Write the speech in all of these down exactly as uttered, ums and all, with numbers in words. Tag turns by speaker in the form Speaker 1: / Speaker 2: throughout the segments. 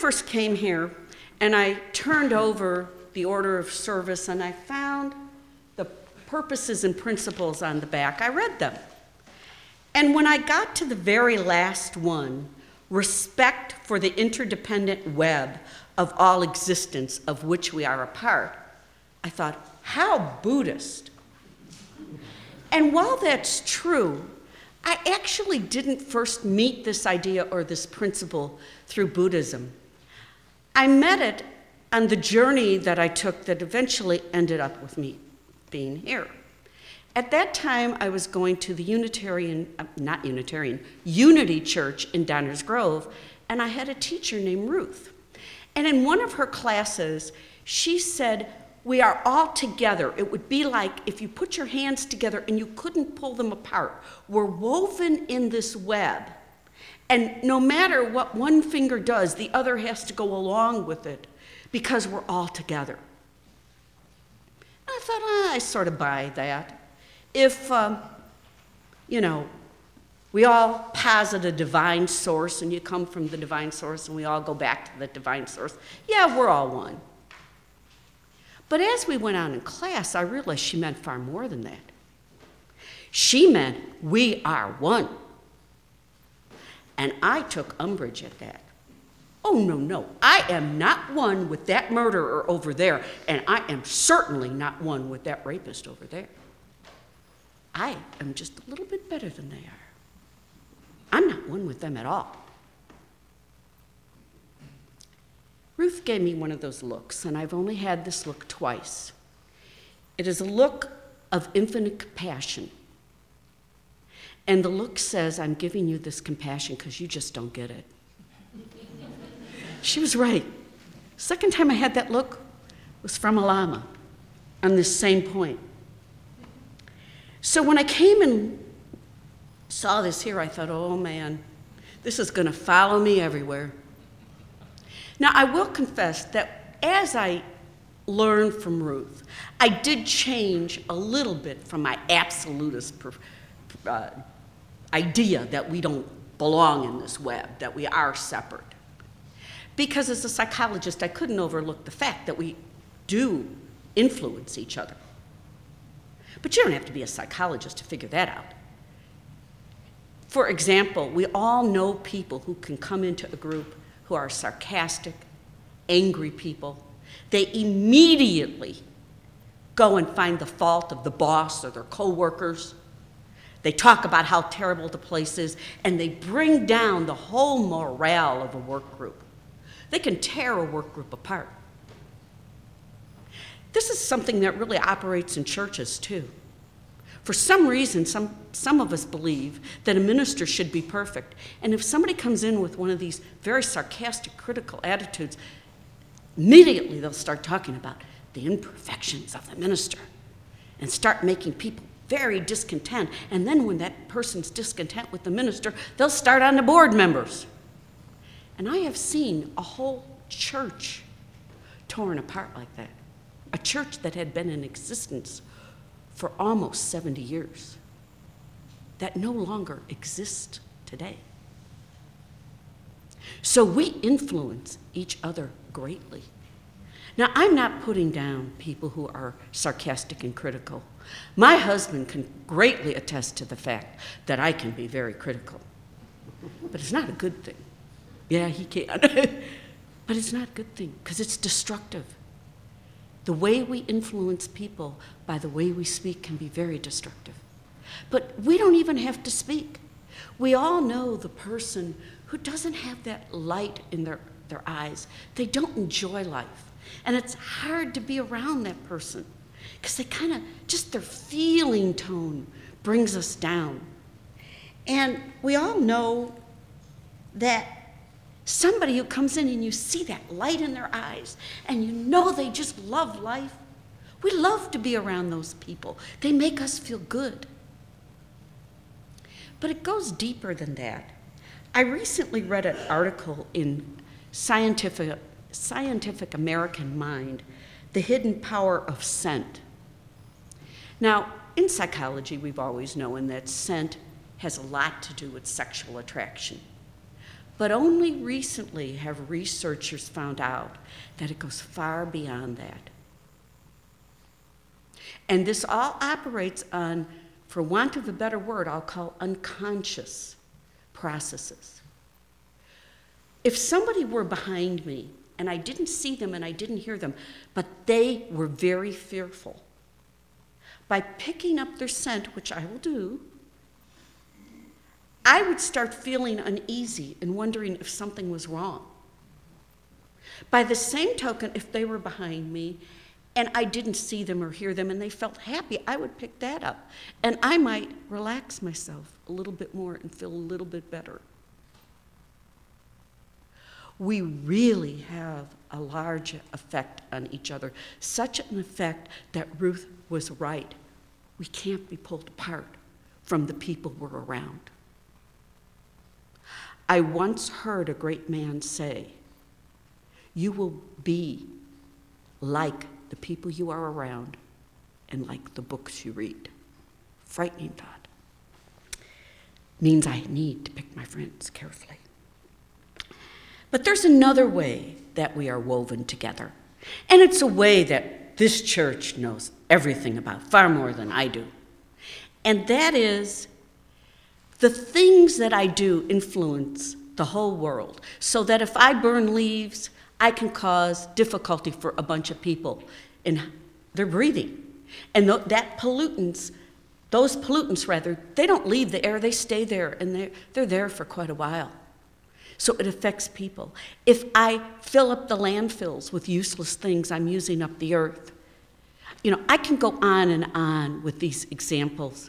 Speaker 1: first came here and I turned over the order of service and I found the purposes and principles on the back, I read them. And when I got to the very last one, respect for the interdependent web of all existence of which we are a part, I thought, how Buddhist. And while that's true, I actually didn't first meet this idea or this principle through Buddhism. I met it on the journey that I took that eventually ended up with me being here. At that time, I was going to the Unitarian, uh, not Unitarian, Unity Church in Downers Grove, and I had a teacher named Ruth. And in one of her classes, she said, we are all together. It would be like if you put your hands together and you couldn't pull them apart. We're woven in this web. And no matter what one finger does, the other has to go along with it because we're all together. I thought, ah, I sort of buy that. If, um, you know, we all posit a divine source and you come from the divine source and we all go back to the divine source, yeah, we're all one. But as we went on in class, I realized she meant far more than that. She meant we are one. And I took umbrage at that. Oh, no, no, I am not one with that murderer over there, and I am certainly not one with that rapist over there. I am just a little bit better than they are. I'm not one with them at all. Ruth gave me one of those looks, and I've only had this look twice. It is a look of infinite compassion. And the look says, I'm giving you this compassion because you just don't get it. She was right. Second time I had that look was from a lama on this same point. So when I came and saw this here, I thought, oh man, this is going to follow me everywhere. Now, I will confess that as I learned from Ruth, I did change a little bit from my absolutist uh, idea that we don't belong in this web, that we are separate. Because as a psychologist, I couldn't overlook the fact that we do influence each other. But you don't have to be a psychologist to figure that out. For example, we all know people who can come into a group who are sarcastic, angry people. They immediately go and find the fault of the boss or their coworkers. They talk about how terrible the place is, and they bring down the whole morale of a work group. They can tear a work group apart. This is something that really operates in churches too. For some reason, some, some of us believe that a minister should be perfect. And if somebody comes in with one of these very sarcastic, critical attitudes, immediately they'll start talking about the imperfections of the minister and start making people very discontent. And then when that person's discontent with the minister, they'll start on the board members. And I have seen a whole church torn apart like that. A church that had been in existence for almost seventy years, that no longer exists today. So we influence each other greatly. Now, I'm not putting down people who are sarcastic and critical. My husband can greatly attest to the fact that I can be very critical. But it's not a good thing. Yeah, he can. But it's not a good thing, because it's destructive. The way we influence people by the way we speak can be very destructive. But we don't even have to speak. We all know the person who doesn't have that light in their, their eyes. They don't enjoy life. And it's hard to be around that person because they kind of, just their feeling tone brings us down. And we all know that somebody who comes in and you see that light in their eyes and you know they just love life. We love to be around those people. They make us feel good. But it goes deeper than that. I recently read an article in Scientific, Scientific American Mind, The Hidden Power of Scent. Now, in psychology, we've always known that scent has a lot to do with sexual attraction. But only recently have researchers found out that it goes far beyond that. And this all operates on, for want of a better word, I'll call unconscious processes. If somebody were behind me and I didn't see them and I didn't hear them, but they were very fearful, by picking up their scent, which I will do, I would start feeling uneasy and wondering if something was wrong. By the same token, if they were behind me and I didn't see them or hear them and they felt happy, I would pick that up. And I might relax myself a little bit more and feel a little bit better. We really have a large effect on each other, such an effect that Ruth was right. We can't be pulled apart from the people we're around. I once heard a great man say, "You will be like the people you are around and like the books you read." Frightening thought. Means I need to pick my friends carefully. But there's another way that we are woven together. And it's a way that this church knows everything about, far more than I do. And that is, the things that I do influence the whole world, so that if I burn leaves, I can cause difficulty for a bunch of people in their breathing. And th- that pollutants, those pollutants rather, they don't leave the air, they stay there, and they're, they're there for quite a while. So it affects people. If I fill up the landfills with useless things, I'm using up the earth. You know, I can go on and on with these examples.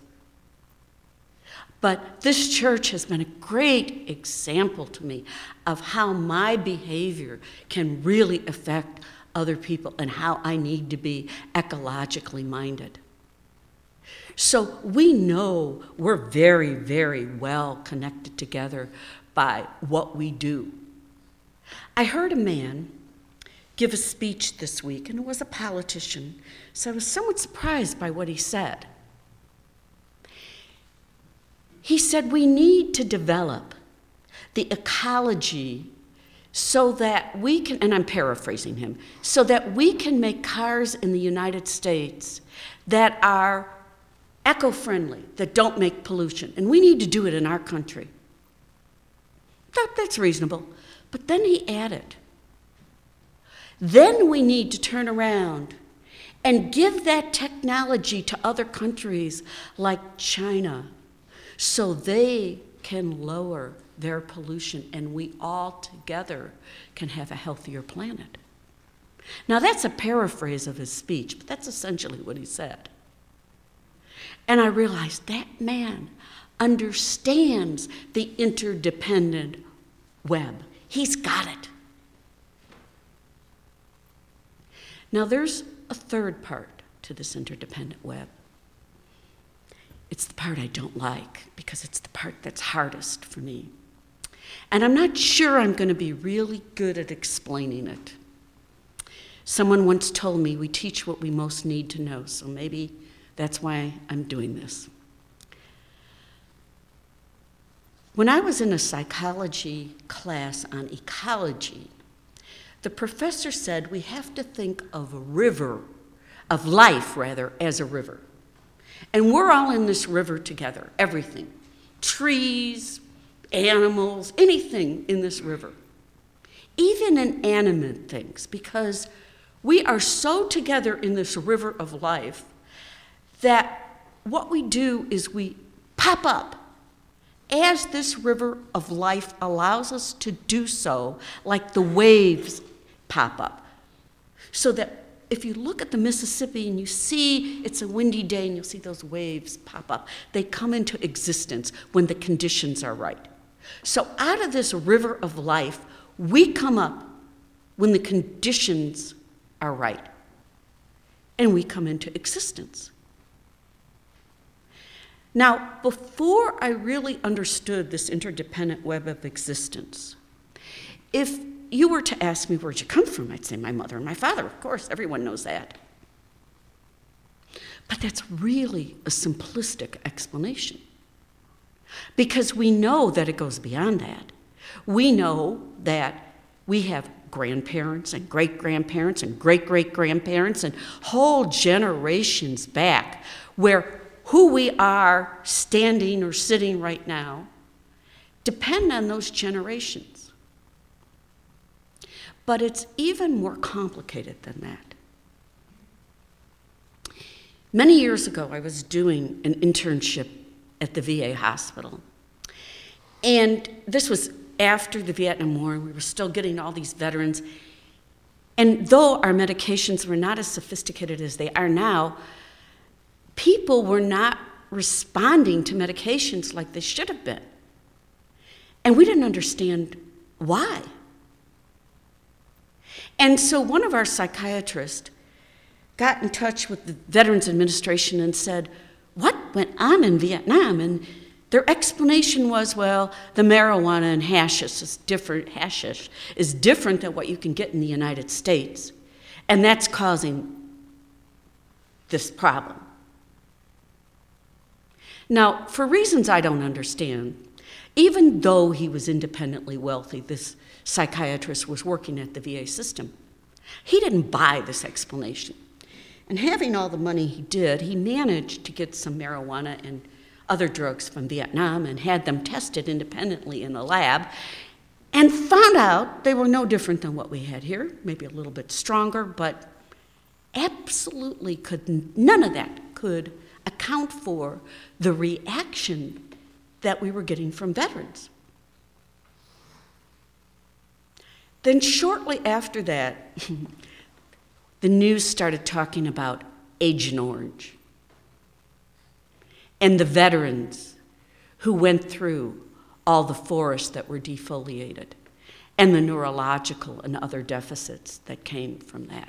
Speaker 1: But this church has been a great example to me of how my behavior can really affect other people and how I need to be ecologically minded. So we know we're very, very well connected together by what we do. I heard a man give a speech this week, and it was a politician, so I was somewhat surprised by what he said. He said we need to develop the ecology so that we can, and I'm paraphrasing him, so that we can make cars in the United States that are eco-friendly, that don't make pollution. And we need to do it in our country. That, that's reasonable. But then he added, then we need to turn around and give that technology to other countries like China so they can lower their pollution and we all together can have a healthier planet. Now that's a paraphrase of his speech, but that's essentially what he said. And I realized that man understands the interdependent web. He's got it. Now there's a third part to this interdependent web. It's the part I don't like because it's the part that's hardest for me. And I'm not sure I'm going to be really good at explaining it. Someone once told me we teach what we most need to know, so maybe that's why I'm doing this. When I was in a psychology class on ecology, the professor said we have to think of a river, of life rather, as a river. And we're all in this river together, everything. Trees, animals, anything in this river. Even inanimate things, because we are so together in this river of life that what we do is we pop up as this river of life allows us to do so, like the waves pop up. So that if you look at the Mississippi and you see it's a windy day and you'll see those waves pop up, they come into existence when the conditions are right. So out of this river of life, we come up when the conditions are right. And we come into existence. Now, before I really understood this interdependent web of existence, if you were to ask me where'd you come from, I'd say my mother and my father, of course, everyone knows that. But that's really a simplistic explanation, because we know that it goes beyond that. We know that we have grandparents and great-grandparents and great-great-grandparents and whole generations back where who we are standing or sitting right now depend on those generations. But it's even more complicated than that. Many years ago, I was doing an internship at the V A hospital. And this was after the Vietnam War. We were still getting all these veterans. And though our medications were not as sophisticated as they are now, people were not responding to medications like they should have been. And we didn't understand why. And so one of our psychiatrists got in touch with the Veterans Administration and said, what went on in Vietnam? And their explanation was, well, the marijuana and hashish is different, hashish is different than what you can get in the United States. And that's causing this problem. Now, for reasons I don't understand, even though he was independently wealthy, this psychiatrist was working at the V A system, he didn't buy this explanation. And having all the money he did, he managed to get some marijuana and other drugs from Vietnam and had them tested independently in the lab and found out they were no different than what we had here, maybe a little bit stronger, but absolutely could, none of that could account for the reaction that we were getting from veterans. Then shortly after that, the news started talking about Agent Orange and the veterans who went through all the forests that were defoliated and the neurological and other deficits that came from that.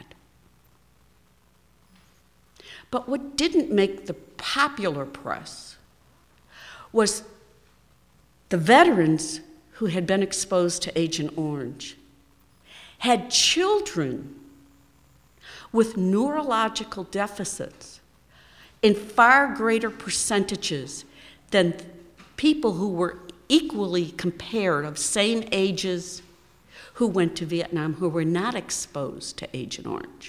Speaker 1: But what didn't make the popular press was the veterans who had been exposed to Agent Orange had children with neurological deficits in far greater percentages than people who were equally compared of same ages who went to Vietnam who were not exposed to Agent Orange.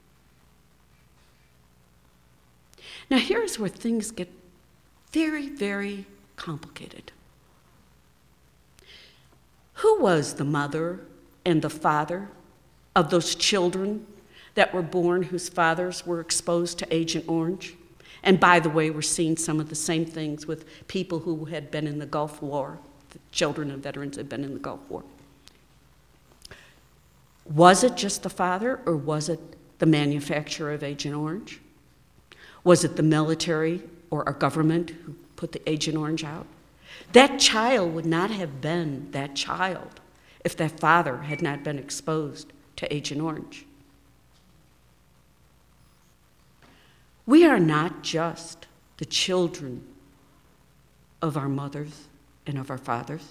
Speaker 1: Now here's where things get very, very complicated. Who was the mother and the father of those children that were born whose fathers were exposed to Agent Orange? And by the way, we're seeing some of the same things with people who had been in the Gulf War. The children of veterans had been in the Gulf War. Was it just the father, or was it the manufacturer of Agent Orange? Was it the military or our government who put the Agent Orange out? That child would not have been that child if that father had not been exposed to Agent Orange. We are not just the children of our mothers and of our fathers.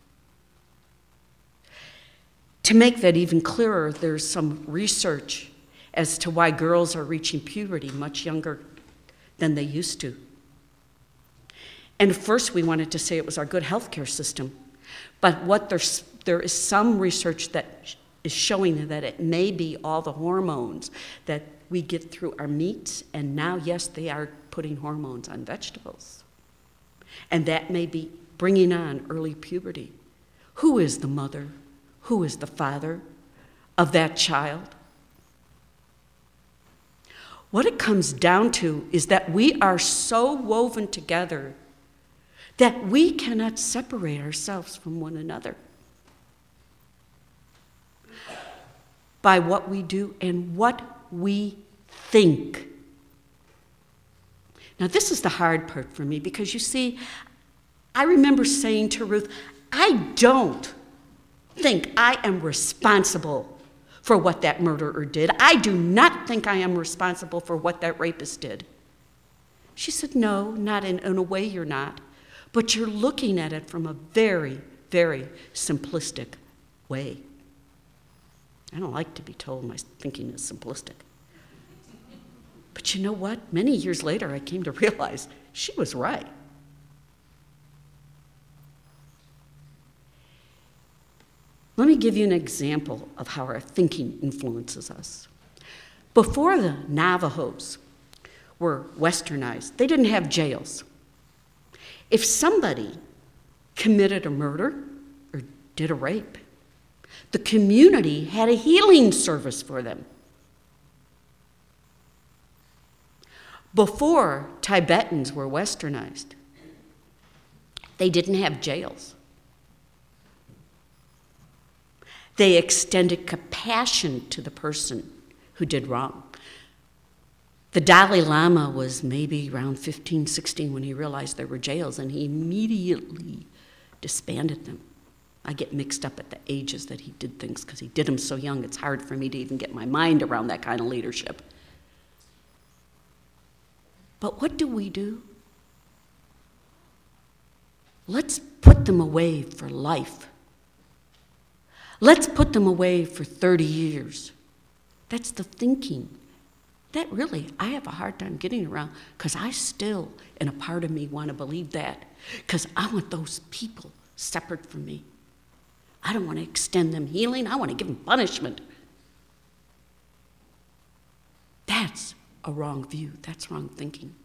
Speaker 1: To make that even clearer, there's some research as to why girls are reaching puberty much younger than they used to. And first we wanted to say it was our good healthcare system, but what there's, there is some research that is showing that it may be all the hormones that we get through our meats, and now, yes, they are putting hormones on vegetables. And that may be bringing on early puberty. Who is the mother? Who is the father of that child? What it comes down to is that we are so woven together that we cannot separate ourselves from one another by what we do and what we think. Now, this is the hard part for me because, you see, I remember saying to Ruth, I don't think I am responsible for what that murderer did. I do not think I am responsible for what that rapist did. She said, no, not in, in a way you're not, but you're looking at it from a very, very simplistic way. I don't like to be told my thinking is simplistic. But you know what? Many years later, I came to realize she was right. me give you an example of how our thinking influences us. Before the Navajos were westernized, they didn't have jails. If somebody committed a murder or did a rape, the community had a healing service for them. Before Tibetans were westernized, they didn't have jails. They extended compassion to the person who did wrong. The Dalai Lama was maybe around fifteen, sixteen when he realized there were jails, and he immediately disbanded them. I get mixed up at the ages that he did things because he did them so young, it's hard for me to even get my mind around that kind of leadership. But what do we do? Let's put them away for life. Let's put them away for thirty years. That's the thinking. That really, I have a hard time getting around because I still, in a part of me, want to believe that because I want those people separate from me. I don't want to extend them healing. I want to give them punishment. That's a wrong view. That's wrong thinking.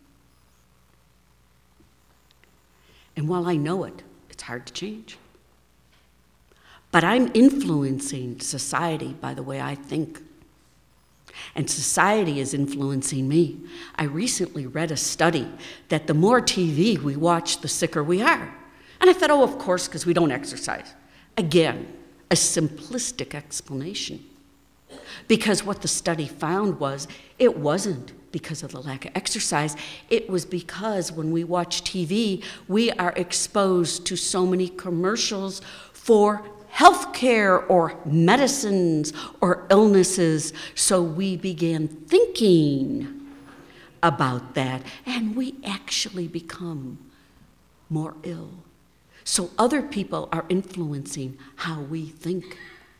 Speaker 1: And while I know it, it's hard to change. But I'm influencing society by the way I think. And society is influencing me. I recently read a study that the more T V we watch, the sicker we are. And I thought, oh, of course, because we don't exercise. Again, a simplistic explanation. Because what the study found was it wasn't because of the lack of exercise. It was because when we watch T V, we are exposed to so many commercials for healthcare or medicines or illnesses. So we began thinking about that, and we actually become more ill. So other people are influencing how we think.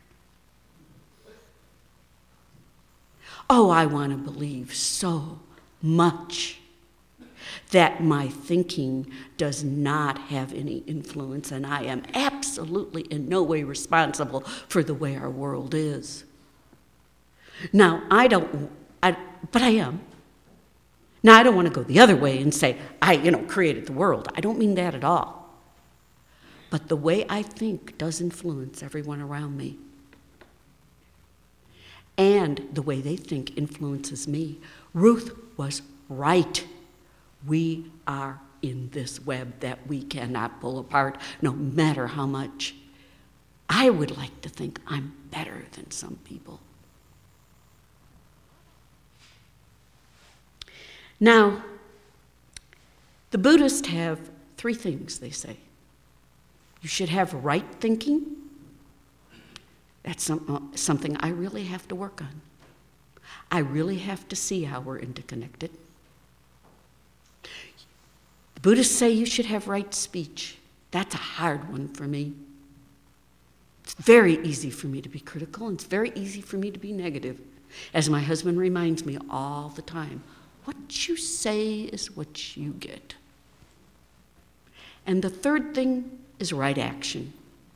Speaker 1: Oh, I want to believe so much that my thinking does not have any influence, and I am absolutely in no way responsible for the way our world is. Now, I don't, I, but I am. Now, I don't want to go the other way and say, I, you know, created the world. I don't mean that at all. But the way I think does influence everyone around me. And the way they think influences me. Ruth was right. We are in this web that we cannot pull apart, no matter how much. I would like to think I'm better than some people. Now, the Buddhists have three things they say. You should have right thinking. That's some, something I really have to work on. I really have to see how we're interconnected. The Buddhists say you should have right speech. That's a hard one for me. It's very easy for me to be critical, and it's very easy for me to be negative. As my husband reminds me all the time, what you say is what you get. And the third thing is right action.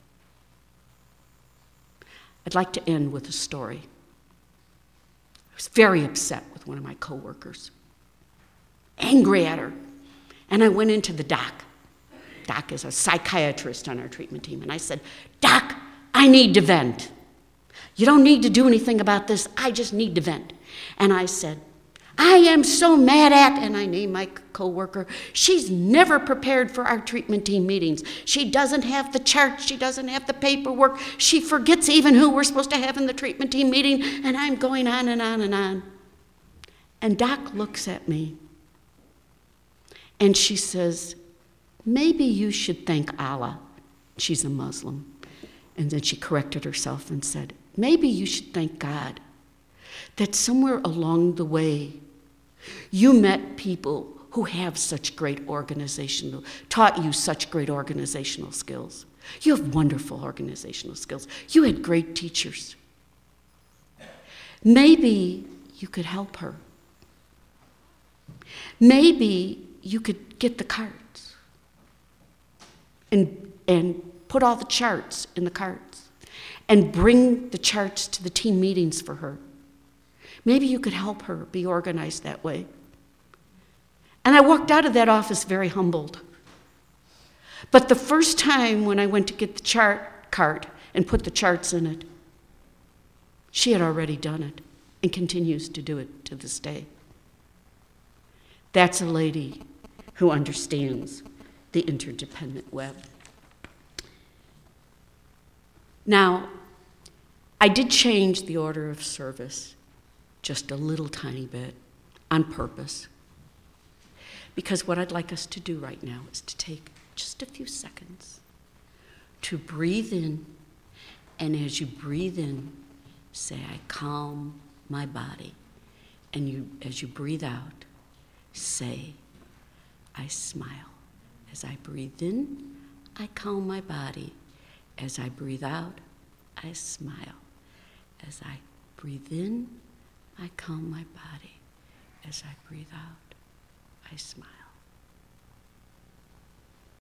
Speaker 1: I'd like to end with a story. I was very upset with one of my coworkers, angry at her. And I went into the doc. Doc is a psychiatrist on our treatment team. And I said, Doc, I need to vent. You don't need to do anything about this. I just need to vent. And I said, I am so mad at, and I named my coworker, she's never prepared for our treatment team meetings. She doesn't have the charts, she doesn't have the paperwork, she forgets even who we're supposed to have in the treatment team meeting, and I'm going on and on and on. And Doc looks at me, and she says, maybe you should thank Allah. She's a Muslim. And then she corrected herself and said, maybe you should thank God that somewhere along the way, you met people who have such great organizational, taught you such great organizational skills. You have wonderful organizational skills. You had great teachers. Maybe you could help her. Maybe you could get the cards and, and put all the charts in the cards and bring the charts to the team meetings for her. Maybe you could help her be organized that way. And I walked out of that office very humbled. But the first time when I went to get the chart cart and put the charts in it, she had already done it and continues to do it to this day. That's a lady who understands the interdependent web. Now, I did change the order of service just a little tiny bit on purpose, because what I'd like us to do right now is to take just a few seconds to breathe in, and as you breathe in, say, I calm my body. And you, as you breathe out, say, I smile. As I breathe in, I calm my body. As I breathe out, I smile. As I breathe in, I calm my body. As I breathe out, I smile.